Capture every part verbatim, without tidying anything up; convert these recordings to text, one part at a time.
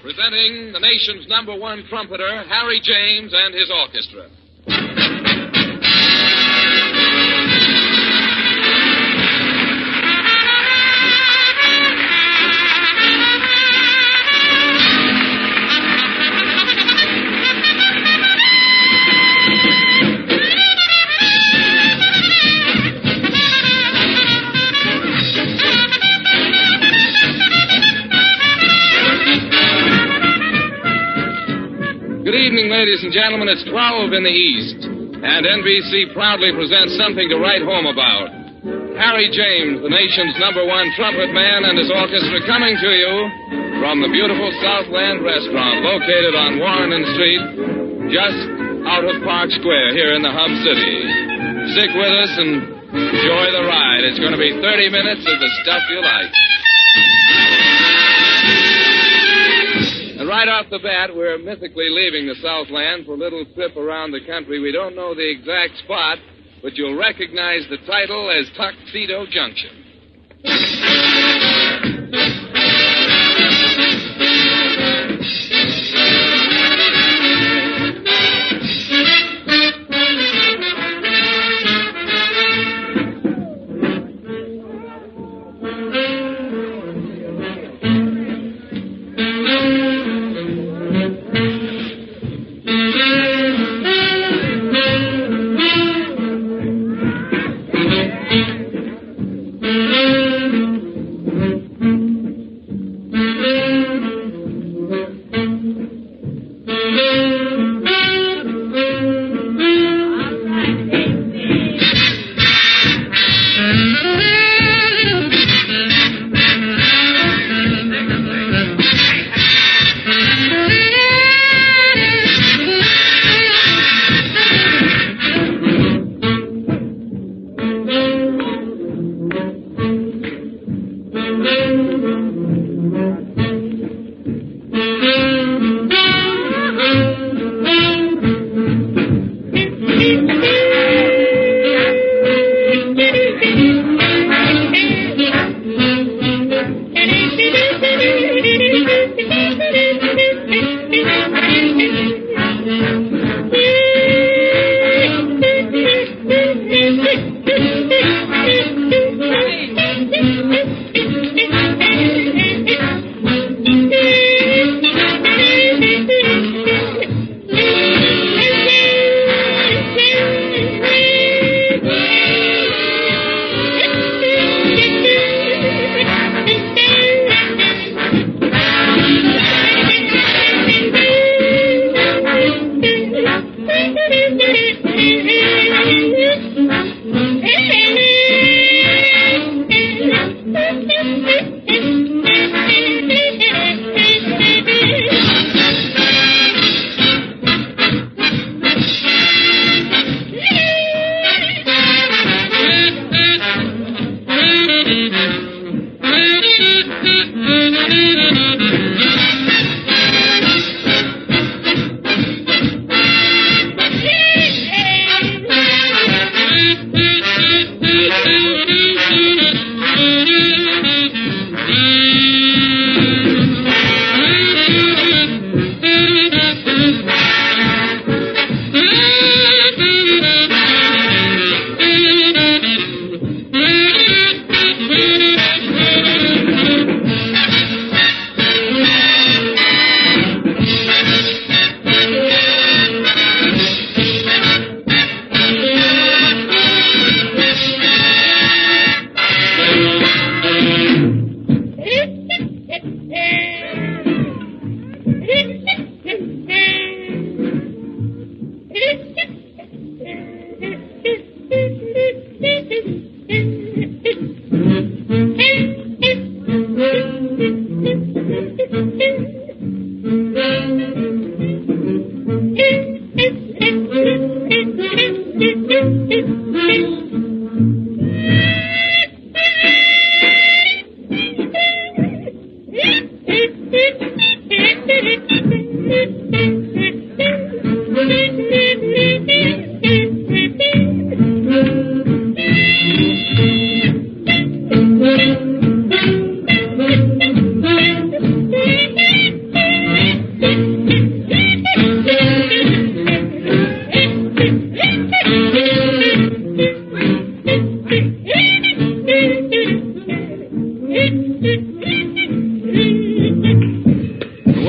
presenting the nation's number one trumpeter, Harry James, and his orchestra. Good evening, ladies and gentlemen. It's twelve in the East, and N B C proudly presents something to write home about. Harry James, the nation's number one trumpet man, and his orchestra coming to you from the beautiful Southland Restaurant located on Warren Street, just out of Park Square here in the Hub City. Stick with us and enjoy the ride. It's going to be thirty minutes of the stuff you like. And right off the bat, we're mythically leaving the Southland for a little trip around the country. We don't know the exact spot, but you'll recognize the title as Tuxedo Junction.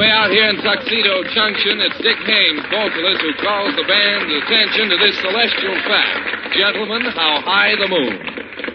Way out here in Tuxedo Junction, it's Dick Haymes, vocalist, who calls the band's attention to this celestial fact. Gentlemen, how high the moon.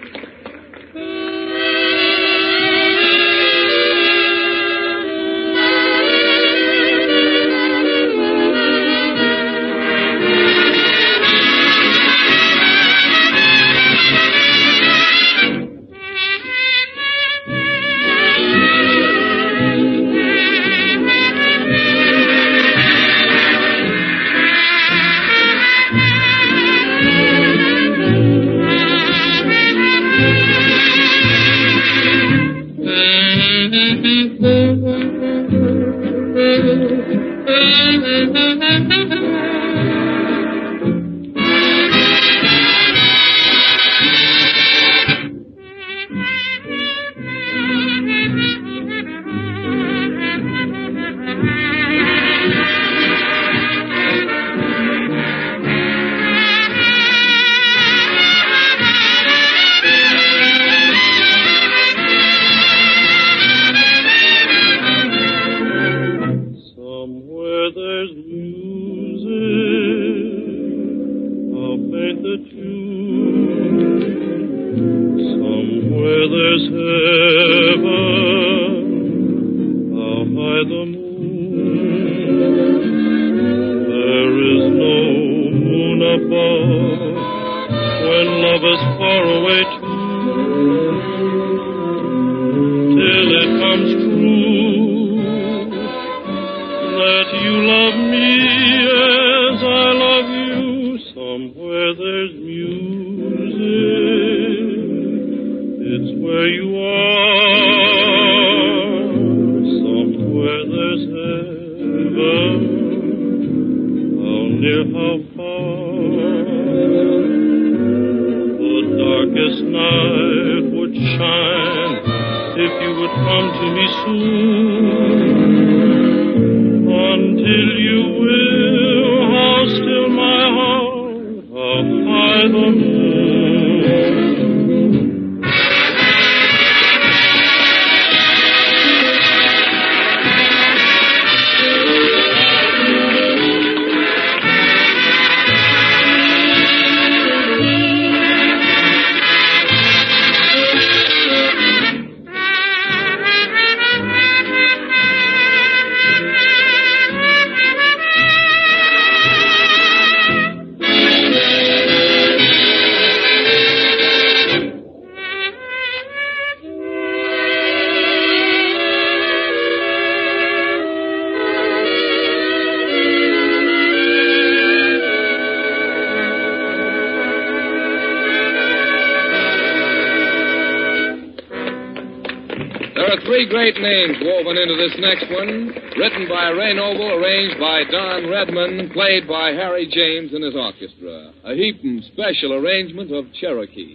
Three great names woven into this next one. Written by Ray Noble, arranged by Don Redman, played by Harry James and his orchestra. A Heapin special arrangement of Cherokee.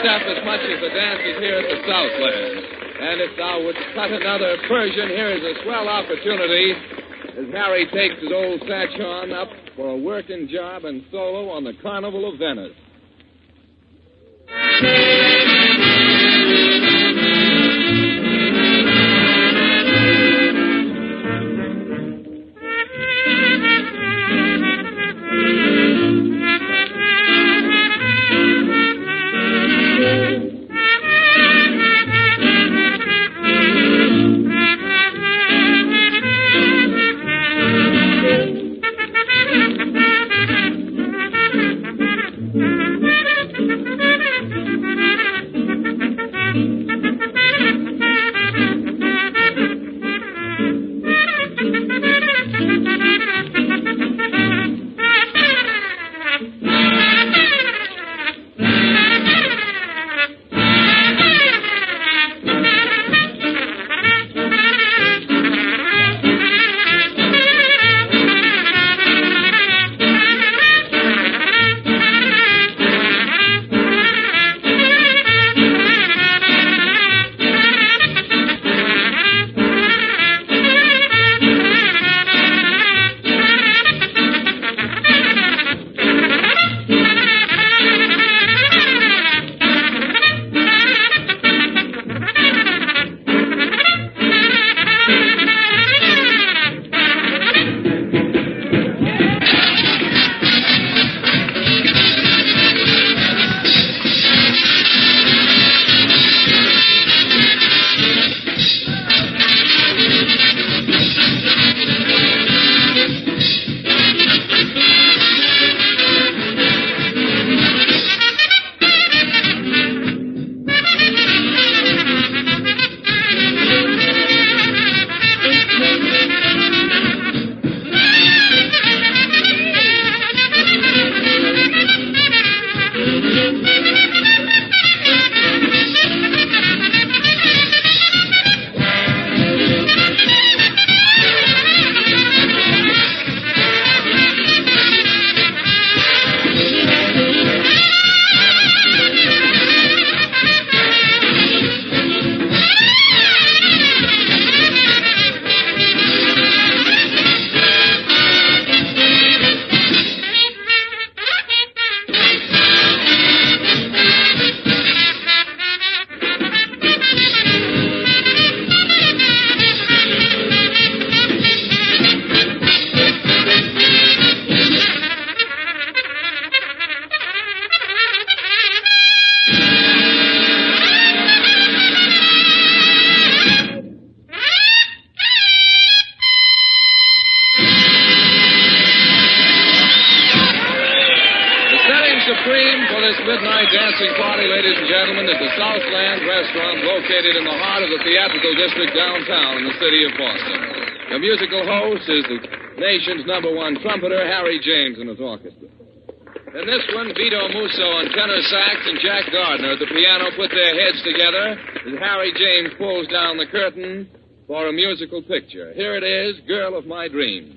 step as much as the dances here at the Southland. And if thou wouldst cut another Persian, here is a swell opportunity as Harry takes his old Satchon up for a working job and solo on the Carnival of Venice. Supreme for this midnight dancing party, ladies and gentlemen, at the Southland Restaurant located in the heart of the theatrical district downtown in the city of Boston. The musical host is the nation's number one trumpeter, Harry James, and his orchestra. In this one, Vito Musso on tenor sax and Jack Gardner at the piano put their heads together as Harry James pulls down the curtain for a musical picture. Here it is, Girl of My Dreams.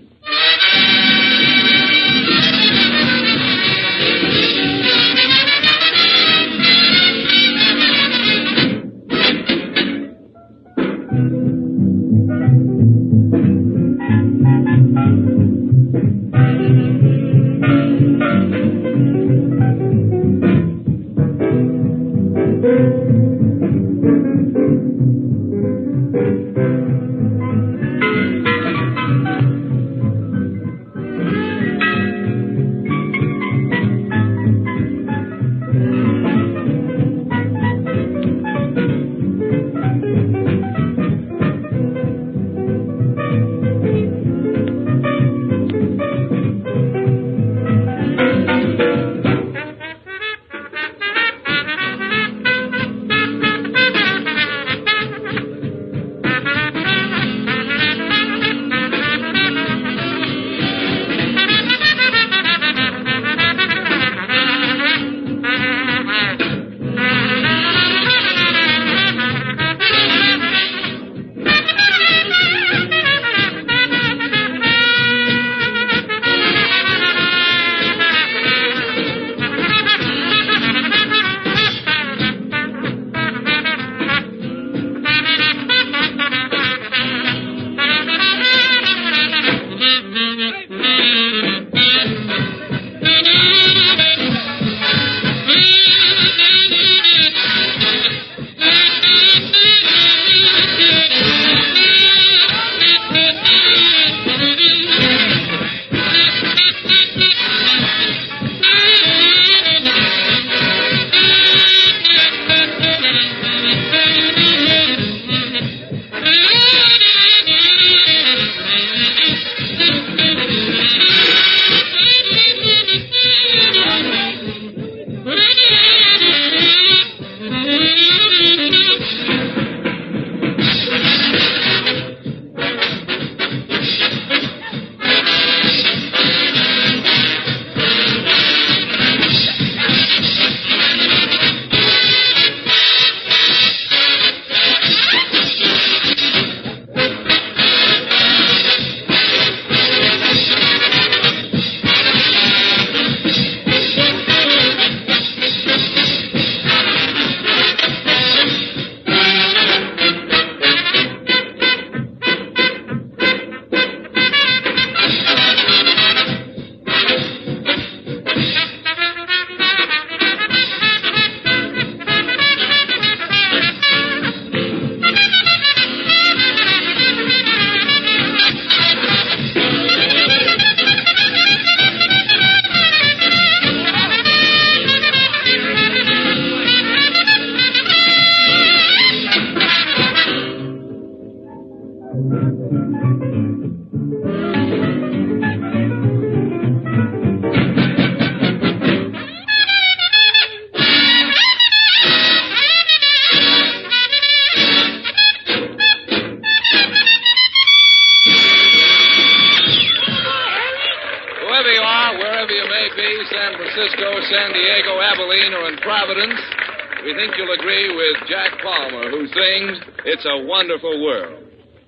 may be, San Francisco, San Diego, Abilene, or in Providence, we think you'll agree with Jack Palmer, who sings, It's a Wonderful World.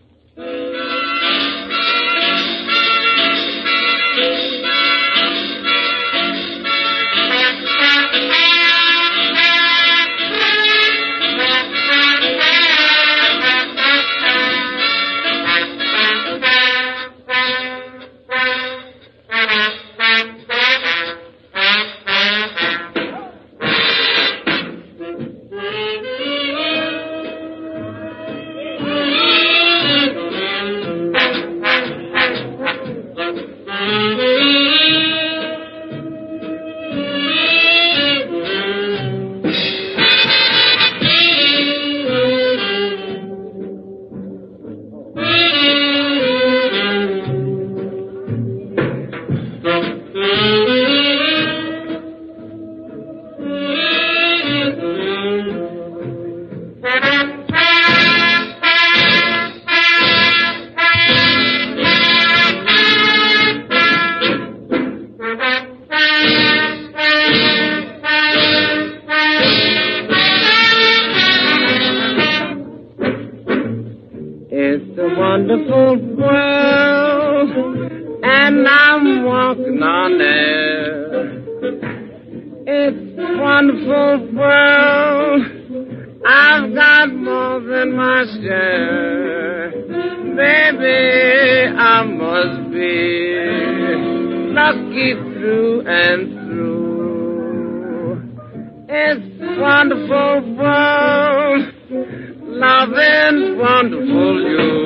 Wonderful world, and I'm walking on air. It's a wonderful world, I've got more than my share. Baby, I must be lucky through and through. It's a wonderful world, loving wonderful you.